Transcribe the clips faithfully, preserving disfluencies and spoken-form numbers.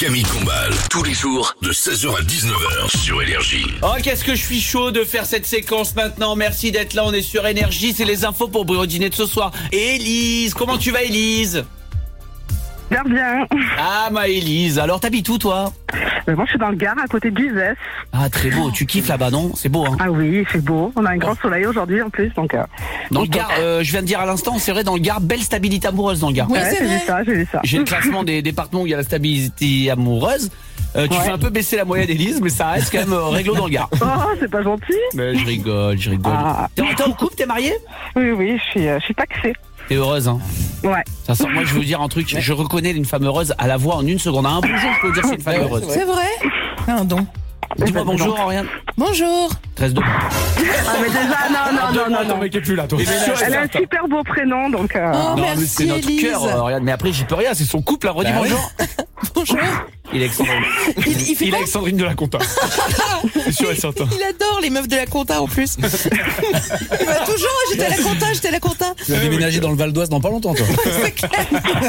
Camille Combal, tous les jours de seize heures à dix-neuf heures sur Énergie. Oh, qu'est-ce que je suis chaud de faire cette séquence maintenant. Merci d'être là, on est sur Énergie. C'est les infos pour le dîner de ce soir. Et Élise, comment tu vas Élise? Bien, bien. Ah, ma Élise, alors t'habites où toi? Euh, moi, je suis dans le Gard, à côté d'Uzès. Ah, très beau, tu kiffes là-bas, non? C'est beau, hein? Ah oui, c'est beau. On a un grand soleil aujourd'hui en plus, donc... Euh, Dans le Gard, euh, je viens de dire à l'instant, c'est vrai, dans le Gard, belle stabilité amoureuse dans le Gard. Oui, ouais, c'est j'ai vrai. vu ça, j'ai vu ça. J'ai le classement des départements où il y a la stabilité amoureuse. Euh, tu Ouais. fais un peu baisser la moyenne d'Élise, mais ça reste quand même euh, réglo dans le Gard. Oh, c'est pas gentil. Mais je rigole, je rigole. Ah. T'es t'es en couple, t'es mariée? Oui, oui, je suis, euh, je suis taxée. T'es heureuse, hein? Ouais. Ça sent, moi je veux vous dire un truc, je reconnais une femme heureuse à la voix en une seconde. À un bonjour, je peux vous dire que c'est une femme heureuse. C'est vrai. Un don. Dis-moi bonjour, Oriane. Bonjour. treize deux. Ah, mais déjà, non, non, non, non, non. mec est plus là, toi. Elle a un super beau prénom, donc... Euh... Oh, Non, mais merci c'est notre Élise. cœur, euh, Oriane. Mais après, j'y peux rien, c'est son couple, là. Redis Bah oui. bonjour. Bonjour. Il est Alexandrine. Il, il fait Il est quoi Alexandrine de la Compta. C'est sûr et certain. Il adore les meufs de la compta en plus. Il va toujours, j'étais à la compta, j'étais à la compta. Tu vas déménager dans le Val d'Oise dans pas longtemps, toi. C'est clair.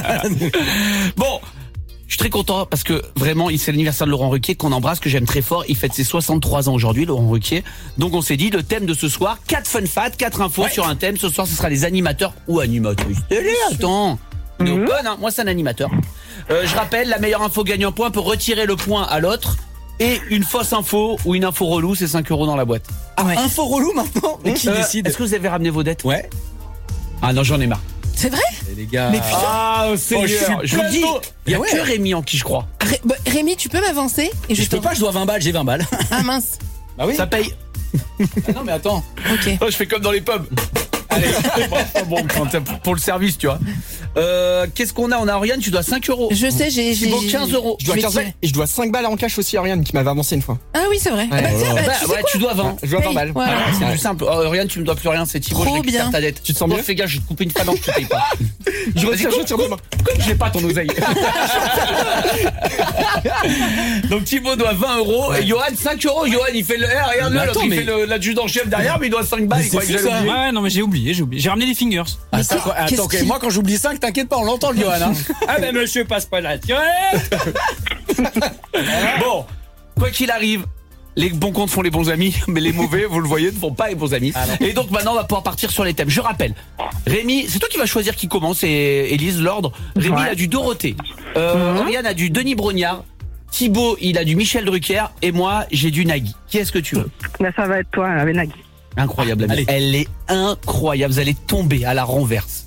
Bon. Je suis très content parce que vraiment, c'est l'anniversaire de Laurent Ruquier qu'on embrasse, que j'aime très fort. Il fête ses soixante-trois ans aujourd'hui, Laurent Ruquier. Donc on s'est dit, le thème de ce soir, quatre fun facts, quatre infos sur un thème. Ce soir, ce sera les animateurs ou animatrices. Télé, attends. On est au bon, hein. Moi, c'est un animateur. Euh, je rappelle, la meilleure info gagne un point peut retirer le point à l'autre. Et une fausse info ou une info relou, c'est cinq euros dans la boîte. Ah, info relou maintenant. Mais qui Euh, décide? Est-ce que vous avez ramené vos dettes? Ouais. Ah non, j'en ai marre. C'est vrai? Et les gars. Mais putain. Ah, Seigneur, je vous dis, il y a Ah ouais. que Rémi en qui je crois. Ré- bah, Rémi, tu peux m'avancer et Je peux pas, je dois vingt balles, j'ai vingt balles. Ah mince. Bah oui. Ça paye. Ah non, mais attends. Ok. Oh, je fais comme dans les pubs. Allez, bon, quand t'as- pour le service, tu vois. Euh, Qu'est-ce qu'on a? On a Oriane, tu dois cinq euros. Je sais, j'ai. j'ai- Thibaut, j'ai- quinze euros. Je dois vais quinze balles tirer. et je dois cinq balles en cash aussi à Oriane qui m'avait avancé une fois. Ah oui, c'est vrai. Ah bah, tiens, bah, Bah, tu sais ouais, quoi tu dois vingt. Je dois vingt Paye, balles. voilà. Ah, c'est Ouais. plus simple. Oh, Oriane, tu me dois plus rien, c'est Thibaut, Trop je récupère bien. ta dette. Tu te sens Toi, mieux? fais gaffe, je vais te couper une phalange, tu payes pas. Je retire, Vas-y, je retire demain. Comme j'ai pas ton oseille. Donc Thibaut doit vingt euros et Johan cinq euros. Johan il fait le R, regarde-le, Mais l'autre attends, il mais- fait le- l'adjudant chef derrière, mais il doit cinq balles. Mais Il croit c'est que fou, j'avais ça. oublié. Ouais, non, mais j'ai oublié, j'ai oublié. J'ai ramené les fingers. Ah, Mais ça, qu'est- quoi. Attends, qu'est-ce ok, qu'il- moi quand j'oublie cinq, t'inquiète pas, on l'entend le Johan. Hein. Ah, ben monsieur passe pas la tirette. Bon, quoi qu'il arrive, les bons comptes font les bons amis, mais les mauvais, vous le voyez, ne font pas les bons amis. Et donc maintenant, on va pouvoir partir sur les thèmes. Je rappelle, Rémi, c'est toi qui vas choisir qui commence, et Élise, l'ordre. Rémi Ouais. a du Dorothée, euh, Oriane a du Denis Brognard, Thibaut, il a du Michel Drucker, et moi, j'ai du Nagui. Qui est-ce que tu veux? Là, ça va être toi, avec Nagui. Incroyable, ami. Allez. Elle est incroyable, vous allez tomber à la renverse.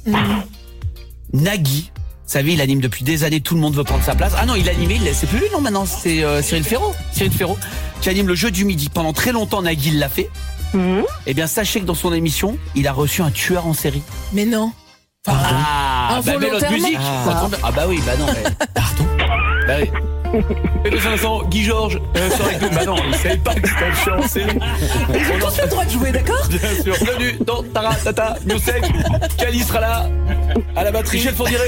Nagui, vous savez, il anime depuis des années, tout le monde veut prendre sa place. Ah non, il animait, il- c'est plus lui, non, maintenant, c'est euh, Cyril Ferraud. Cyril Ferraud, qui anime le jeu du midi. Pendant très longtemps, Nagui l'a fait. Mhm. Eh bien, sachez que dans son émission, il a reçu un tueur en série. Mais non. Ah, bah, mets notre Involontairement. musique. Ah. Ça tombe- Ah, bah oui, bah non, mais... Pardon. Bah oui. Et de cinq cents, Guy Georges, euh, ça aurait été- bah non, il savait pas que c'était un tueur en série. Ils ont tous le droit de jouer, d'accord? Bien sûr. Bienvenue dans Tara Tata Newsec. Cali sera là. À la batterie. Michel Fourniret.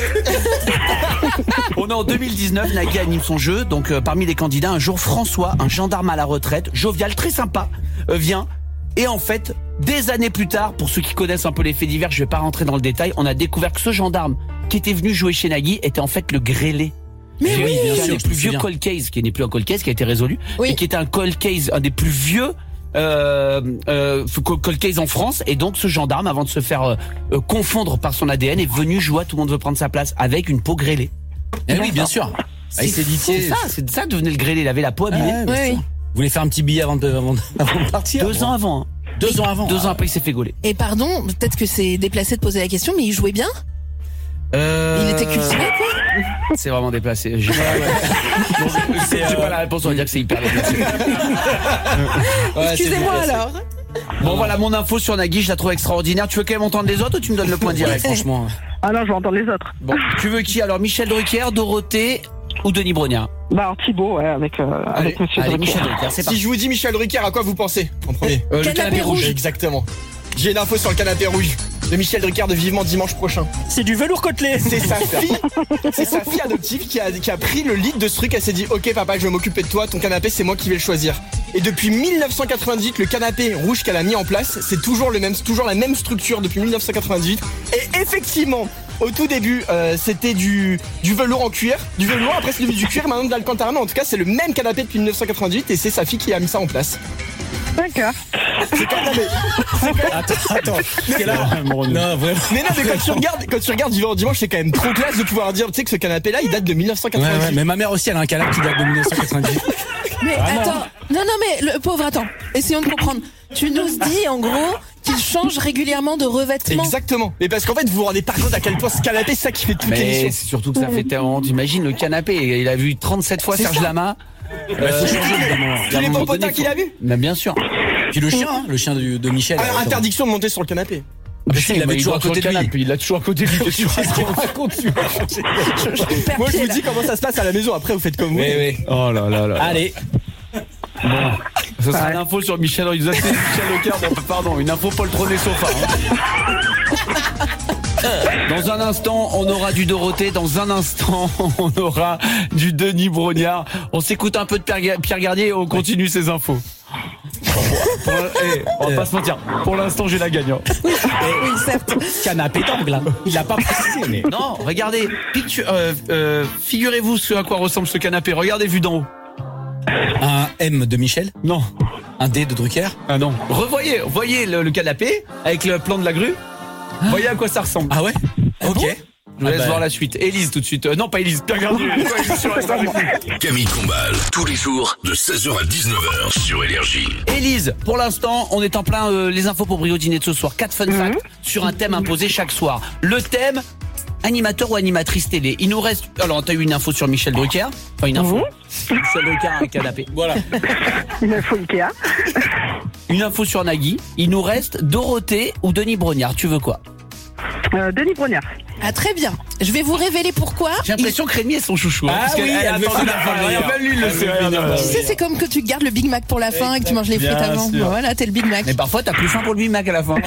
On est en deux mille dix-neuf. Nagui anime son jeu. Donc, euh, parmi les candidats, un jour, François, un gendarme à la retraite, jovial, très sympa, euh, vient. Et en fait, des années plus tard, pour ceux qui connaissent un peu les faits divers, je vais pas rentrer dans le détail, on a découvert que ce gendarme qui était venu jouer chez Nagui était en fait le grêlé. Mais Qui oui. est bien un sûr, des je plus me vieux souviens. cold case, qui n'est plus un cold case, qui a été résolu, Oui. et qui était un cold case, un des plus vieux euh, euh, cold case en France. Et donc ce gendarme, avant de se faire euh, euh, confondre par son A D N, est venu jouer à Tout le monde veut prendre sa place avec une peau grêlée. Eh oui, bien sûr. Ah, il s'est dit, C'est tiens, ça, c'est ça devenait le grêlé. Il avait la peau Ah, abîmée. ouais, bien Oui, sûr. oui. Vous voulez faire un petit billet avant de, avant de, avant de partir? Deux ans avant. hein. Deux ans avant. Deux Ah. ans après, il s'est fait gauler. Et pardon, peut-être que c'est déplacé de poser la question, mais il jouait bien? Euh... Il était cultivé, quoi? C'est vraiment déplacé. J'ai pas, Bon, c'est, j'ai pas la réponse, on va dire que c'est hyper déplacé. Ouais, c'est Excusez-moi déplacé. alors. Bon voilà, mon info sur Nagui, je la trouve extraordinaire. Tu veux quand même entendre les autres ou tu me donnes le point direct? Franchement. Ah non, je vais entendre les autres. Bon, tu veux qui alors? Michel Drucker, Dorothée ou Denis Brognard? Bah, alors Thibaut, ouais, avec, euh, avec Monsieur Allez, Drucker. Michel Drucker, c'est Si parti. je vous dis Michel Drucker, à quoi vous pensez en premier? Euh, le Canapé canapé rouge. rouge. Exactement. J'ai une info sur le canapé rouge de Michel Drucker de Vivement Dimanche prochain. C'est du velours côtelé. C'est sa fille, c'est sa fille adoptive qui a, qui a pris le lead de ce truc. Elle s'est dit, ok papa, je vais m'occuper de toi, ton canapé c'est moi qui vais le choisir. Et depuis mille neuf cent quatre-vingt-dix-huit, le canapé rouge qu'elle a mis en place, c'est toujours le même, toujours la même structure depuis mille neuf cent quatre-vingt-dix-huit. Et effectivement, au tout début, euh, c'était du, du velours en cuir, du velours, après c'est devenu du cuir, maintenant de l'Alcantara, mais en tout cas, c'est le même canapé depuis mille neuf cent quatre-vingt-dix et c'est sa fille qui a mis ça en place. D'accord. C'est quand même... Attends, attends. C'est là. Non, vraiment. Mais non, mais quand tu regardes, quand tu regardes du Vivant Dimanche, c'est quand même trop classe de pouvoir dire, tu sais, que ce canapé-là, il date de mille neuf cent Ouais, quatre-vingt-dix. ouais, mais ma mère aussi, elle a un canapé qui date de mille neuf cent quatre-vingt-dix. Mais Vraiment. attends, non, non, mais le pauvre, attends, essayons de comprendre. Tu nous dis en gros qu'il change régulièrement de revêtement. Exactement. Mais parce qu'en fait, vous vous rendez pas compte à quel point ce canapé, c'est ça qui fait toute Mais l'émission. c'est surtout que ça fait tellement. T'imagines le canapé, il a vu trente-sept fois C'est Serge ça. Lama. Bah, faut changer, évidemment. C'est les pompotins qu'il a vu. Mais bien sûr. Puis le chien, hein, le chien de, de Michel. Alors, attends. interdiction de monter sur le canapé. Le chien, il avait toujours à côté de lui. Il l'a toujours à côté de lui. Qu'est-ce que tu racontes, tu vois Je perds Moi, je pied, vous là. dis comment ça se passe à la maison. Après, vous faites comme vous. Oui, oui. Oh là là là. Allez. Bon, ce sera Ouais. l'info sur Michel. Il nous a fait Michel Leclerc. Bon, pardon, une info poltronné sofa. Hein. Dans un instant, on aura du Dorothée. Dans un instant, on aura du Denis Brognard. On s'écoute un peu de Pierre Pierre Garnier et on continue ces infos. Pour- eh, on va pas se mentir. Pour l'instant, j'ai la gagnante. Oui, certes. Canapé d'angle, hein. Il l'a pas précisé, mais. Non, regardez. Picture- euh, euh, figurez-vous ce à quoi ressemble ce canapé. Regardez vu d'en haut. Un M de Michel, Non. un D de Drucker. Ah non. Revoyez, voyez le, le canapé avec le plan de la grue. Voyez à quoi ça ressemble. Ah ouais. Ok. Je vous Ah laisse bah. voir la suite. Élise tout de suite. Euh, non, pas Élise. Pierre Garnier. Ouais, je suis resté avec lui. Camille Combal, tous les jours de seize heures à dix-neuf heures sur Énergie. Élise, pour l'instant, on est en plein euh, les infos pour Brio Dîner de ce soir. Quatre fun facts sur un thème imposé chaque soir. Le thème animateur ou animatrice télé. Il nous reste. Alors, t'as eu une info sur Michel Drucker. Enfin, une info. Michel Drucker a un canapé. Voilà. Une info Ikea. Une info sur Nagui. Il nous reste Dorothée ou Denis Brognard. Tu veux quoi? Euh, Denis Brognard. Ah, très bien. Je vais vous révéler pourquoi. J'ai l'impression que Rémi est son chouchou. hein, Ah parce qu'elle- oui, elle elle veut attend finir la par fin. le meilleur. Même lui, il le Elle sait. veut finir regarde. par Tu sais, c'est comme que tu gardes le Big Mac pour la fin et que tu manges les frites Bien avant. sûr. Voilà, t'es le Big Mac. Mais parfois, t'as plus faim pour le Big Mac à la fin.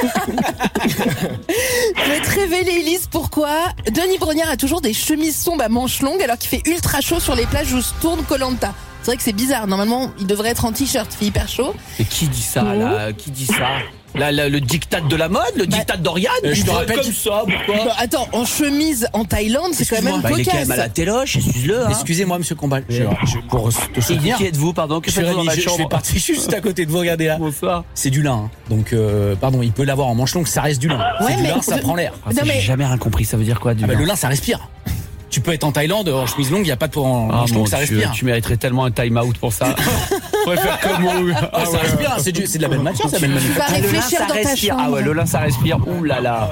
Je vais te révéler, Elise, pourquoi Denis Brognard a toujours des chemises sombres à manches longues alors qu'il fait ultra chaud sur les plages où se tourne koh Lanta. C'est vrai que c'est bizarre. Normalement, il devrait être en t-shirt. Il fait hyper chaud. Et qui dit ça, là? Qui dit ça? Là, là, le diktat de la mode, le diktat d'Oriane? Euh, je Il te doit rappelle être comme que- ça, pourquoi? Bah, attends, en chemise en Thaïlande, c'est quand même Bah, il est quand cocasse. même à la téloche, excuse-le. Hein. Excusez-moi, monsieur Combal. Je, je, pour te Et soutenir. qui êtes-vous, pardon? Que Je suis faites-vous dans Rémi, la je, je fais chambre? partie juste à côté de vous, regardez là. Bonsoir. C'est du lin, hein. Donc euh, pardon, il peut l'avoir en manche longue, ça reste du lin. Ouais, c'est du mais lin, ça je- prend l'air. Ah, ça, Non, mais- J'ai jamais rien compris, ça veut dire quoi, du Ah bah, lin? le lin, ça respire. Tu peux être en Thaïlande en chemise longue, il y a pas de pour en Ah, manche mon longue, ça Dieu, respire. tu mériterais tellement un time out pour ça. On pourrait faire comme on... Ah, ça respire, c'est du- c'est de la belle matière, ça belle Tu vas Ah, le lin, réfléchir ça dans ta respire. chambre. Ah ouais, le lin, ça respire. Ouh là là.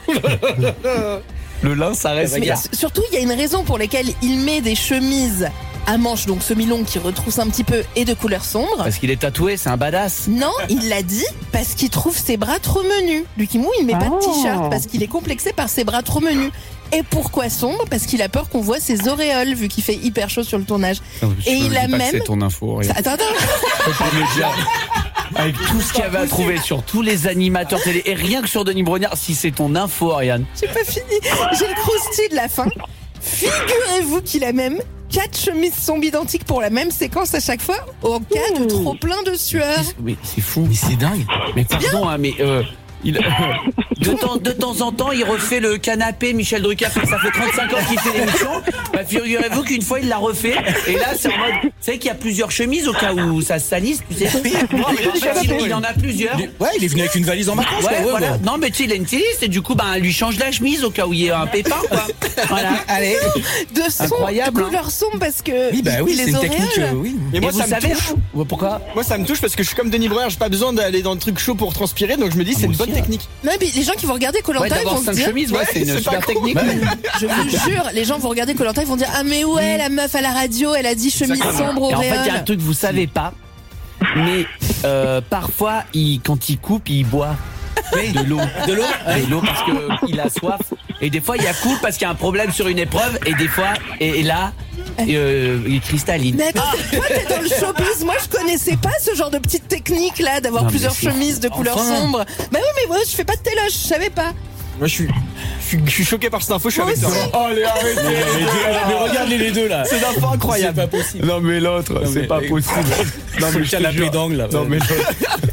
Le lin, ça respire. Mais s- surtout, il y a une raison pour laquelle il met des chemises à manches, donc semi-longues qui retroussent un petit peu et de couleur sombre. Parce qu'il est tatoué, c'est un badass. Non, il l'a dit parce qu'il trouve ses bras trop menus. Lucky Mou, il met pas de Oh. t-shirt parce qu'il est complexé par ses bras trop menus. Et pourquoi sombre? Parce qu'il a peur qu'on voit ses auréoles vu qu'il fait hyper chaud sur le tournage. Et il a même... C'est ton info, rien. Ça- Attends, attends. Faut pas me le dire. Avec tout ce qu'il y avait à trouver sur tous les animateurs télé et rien que sur Denis Brognard, si c'est ton info, Ariane. J'ai pas fini. J'ai le croustille de la fin. Figurez-vous qu'il a même quatre chemises sombres identiques pour la même séquence à chaque fois, au cas de trop plein de sueur. Mais c'est fou. Mais c'est dingue. Mais pardon, hein, mais euh, il, de, temps, de temps en temps, il refait le canapé Michel Drucker. Ça fait trente-cinq ans qu'il fait l'émission. Bah, figurez-vous qu'une fois, il l'a refait. Et là, c'est en mode... Vous savez qu'il y a plusieurs chemises au cas où ça se salisse, tu sais. Non, mais en fait, il, il en a plusieurs. Il est- Ouais, il est venu avec une valise en vacances, Ouais, quoi, ouais, voilà. ouais. Non, mais tu sais, il a une styliste et du coup, ben, lui change la chemise au cas où il y a un pépin, quoi. Voilà. Allez. De son, Incroyable, de hein. couleur sombre parce que Oui, bah il- oui, il c'est les une technique, auréoles. euh, oui. Mais Et moi, vous ça me savez, touche. hein, pourquoi? Moi, ça me touche parce que je suis comme Denis Brognard, j'ai pas besoin d'aller dans le truc chaud pour transpirer, donc je me dis, c'est moi une bonne aussi, technique. Non, mais les gens qui vont regarder Koh Ouais, Lanta, ils d'avoir vont se cinq dire... chemises, ouais, Ouais, c'est une c'est super pas con. technique. Je vous jure, les gens vont regarder Koh Lanta, ils vont dire ah mais ouais la meuf à la radio, elle a dit chemise sombre Et en fait, il y a un auréole. truc que vous savez pas, mais euh, parfois, il, quand il coupe, il boit de l'eau. De l'eau De l'eau parce que il a soif. Et des fois, il y a coupe parce qu'il y a un problème sur une épreuve. Et des fois, et, et là, euh, il est cristalline. Mais attends, toi t'es dans le showbiz, moi je connaissais pas ce genre de petite technique là d'avoir Non, mais plusieurs c'est- chemises de couleur Enfin. sombre. Bah oui mais moi je fais pas de téloche, je savais pas. Moi, je suis, je suis, je suis choqué par cette info, je suis Moi avec toi. aussi. Oh, allez, arrêtez. Mais regardez les deux là. C'est une info incroyable. C'est pas possible. Non mais l'autre, Non, c'est mais- pas possible. Non le mais je te canapé jure. d'angle là. Non mais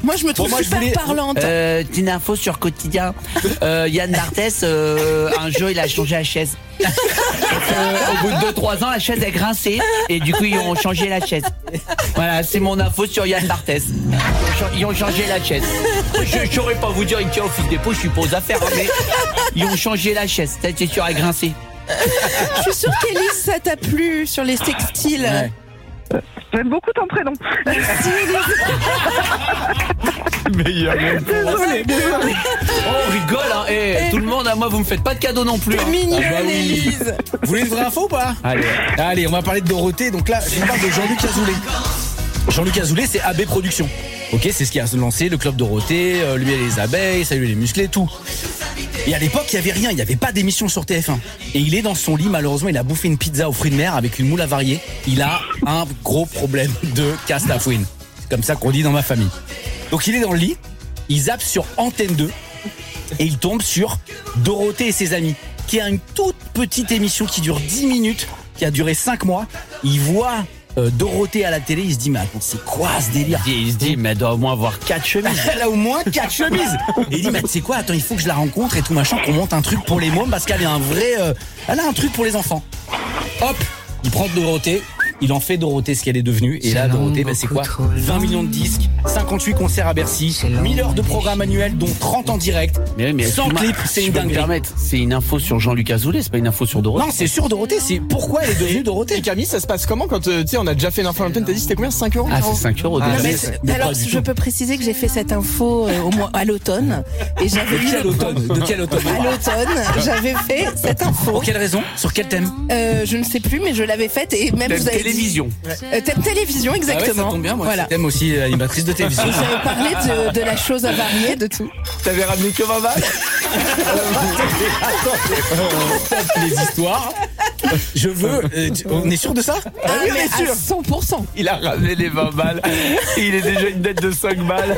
Moi, je me trouve Bon, moi, je super voulais- parlante. Euh, une info sur Quotidien. Euh, Yann Barthès, euh, un jour, il a changé la chaise. Euh, au bout de deux trois ans, la chaise est grincée. Et du coup, ils ont changé la chaise. Voilà, c'est mon info sur Yann Barthès. Ils ont cha- Ils ont changé la chaise. Je ne saurais pas vous dire, il tient au fil des pots, je suis pas aux affaires, hein, mais ils ont changé la chaise. C'est sûr, elle est grincée. Je suis sûre qu'Élise, ça t'a plu sur les textiles. Ouais. J'aime beaucoup ton prénom. Merci, Élise. Meilleur. Désolé, désolé. Oh, on rigole, hein. Eh, tout le monde, à moi, vous me faites pas de cadeaux non plus. Hein. Mignonne, Ah bah oui. Élise. Vous voulez une vraie info ou pas? Allez. Allez, on va parler de Dorothée. Donc là, je vous parle de Jean-Luc Azoulay. Jean-Luc Azoulay, c'est A B Productions. Ok, c'est ce qui a lancé le club Dorothée, euh, lui et les abeilles, salut les musclés, tout. Et à l'époque, il y avait rien, il n'y avait pas d'émission sur T F un. Et il est dans son lit, malheureusement, il a bouffé une pizza aux fruits de mer avec une moule avariée. Il a un gros problème de casse la fouine. C'est comme ça qu'on dit dans ma famille. Donc il est dans le lit, il zappe sur Antenne deux et il tombe sur Dorothée et ses amis, qui a une toute petite émission qui dure dix minutes, qui a duré cinq mois. Il voit euh, Dorothée à la télé, il se dit mais attends, c'est quoi ce délire? Et il se dit, mais elle doit au moins avoir quatre chemises. Elle a au moins quatre chemises. Et il dit mais tu sais quoi, attends, il faut que je la rencontre et tout machin, qu'on monte un truc pour les mômes parce qu'elle est un vrai, euh, elle a un truc pour les enfants. Hop, il prend Dorothée. Il en fait Dorothée ce qu'elle est devenue. Et là, Dorothée, bah, c'est quoi? vingt millions de disques, cinquante-huit concerts à Bercy, mille heures de programme annuel, dont trente en direct. Mais, mais Sans excuse-moi, clip, c'est si une je peux me dinguerie. permettre, c'est une info sur Jean-Luc Azoulay, c'est pas une info sur Dorothée. Non, c'est sur Dorothée, c'est pourquoi elle est devenue Et Dorothée. Camille, ça se passe comment quand euh, tu sais, on a déjà fait l'info à l'antenne, t'as dit c'était combien? cinq euros? Ah, c'est cinq euros Ah, déjà. mais Mais c'est- c'est- mais alors, pas du je tout. peux préciser que j'ai fait cette info euh, au mois, à l'automne. Et j'avais De eu quel le- automne De quel automne À l'automne, j'avais fait cette info. Pour quelle raison? Sur quel thème? Euh, je ne sais plus, mais je l'avais faite et même Thème vous avez dit- télévision. Euh, thème télévision, exactement. Ah ouais, ça tombe bien, moi. Voilà. Thème aussi euh, animatrice de télévision. Et j'avais parlé de, de la chose avariée, de tout. T'avais ramené que vingt balles? Les histoires. Je veux. euh, tu- on est sûr de ça? Ah, oui, mais bien sûr. à cent pour cent. Il a ramené les vingt balles. Et il est déjà une dette de cinq balles.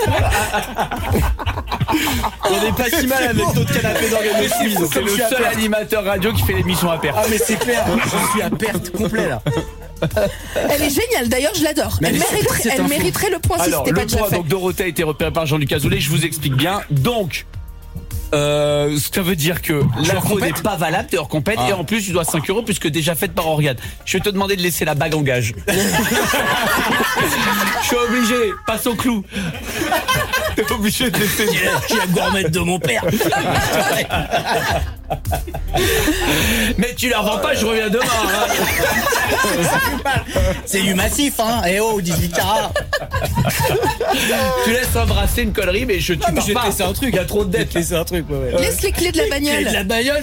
On est pas si mal avec d'autres canapés d'organisme. C'est le seul animateur radio qui fait l'émission à perte. Ah mais c'est clair, je suis à perte complet là. Elle est géniale, d'ailleurs, je l'adore. Mais Elle, elle est mériterait, super, cette elle info. mériterait le point si Alors, c'était pas le déjà point, fait. donc Dorothée a été repérée par Jean-Luc Azoulay, je vous explique bien. Donc, euh, ça veut dire que l'info n'est pas valable, t'es hors compète, Ah. et en plus tu dois cinq euros puisque déjà faite par Oriane. Je vais te demander de laisser la bague en gage. Je suis obligé, passe au clou. T'es obligé de laisser. Je suis la gourmette de mon père. Mais tu la revends pas, je reviens demain. hein. C'est du massif hein. Eh oh, dix-huit carats. Tu laisses embrasser une connerie, mais je tu Ah, mais pars je vais te pas. laisser un truc. Il y a trop de dettes. C'est un truc, ouais, ouais. Laisse les clés de la Et de bagnole. la bagnole.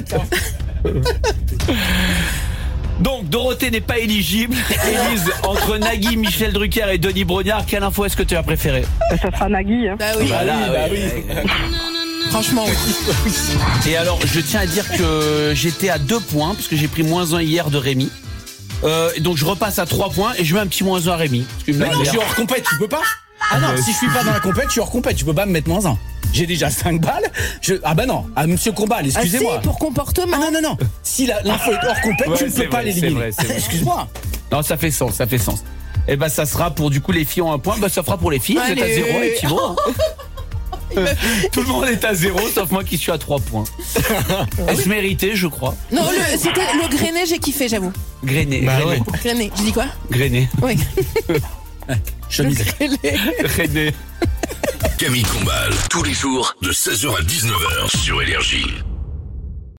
Donc Dorothée n'est pas éligible. Élise, entre Nagui, Michel Drucker et Denis Brognard, quelle info est-ce que tu as préféré? Ça sera Nagui. Hein. Bah oui, Bah là, bah oui. franchement. oui. Et alors, je tiens à dire que j'étais à deux points, puisque j'ai pris moins un hier de Rémi. Euh, et donc je repasse à trois points et je mets un petit moins un à Rémi. Parce qu'il me Mais l'a non, dit je suis hier. hors compète, tu peux pas. Ah non, si je suis pas dans la compète, je suis hors compète, tu peux pas me mettre moins un. J'ai déjà cinq balles. Je... Ah bah non, ah monsieur Combal, Ah, excusez-moi. si, pour comportement. Ah non, non, non. Si la- l'info est hors compète, Ouais, tu ne c'est peux pas vrai, l'éliminer. c'est vrai, c'est vrai. Excuse-moi. Non, ça fait sens, ça fait sens. Et ben ça sera pour du coup les filles ont un point, bah ça fera pour les filles, vous êtes à Allez. zéro et Thibaut. hein. Tout le monde est à zéro, sauf moi qui suis à trois points. Est-ce mérité, je crois? Non, le- c'était le grainé, j'ai kiffé, j'avoue. Grainé, Bah grainé, ouais. Grainé. Je dis quoi? grainé, Oui. Chemise. grainé. Camille Combal, tous les jours de seize heures à dix-neuf heures sur Énergie.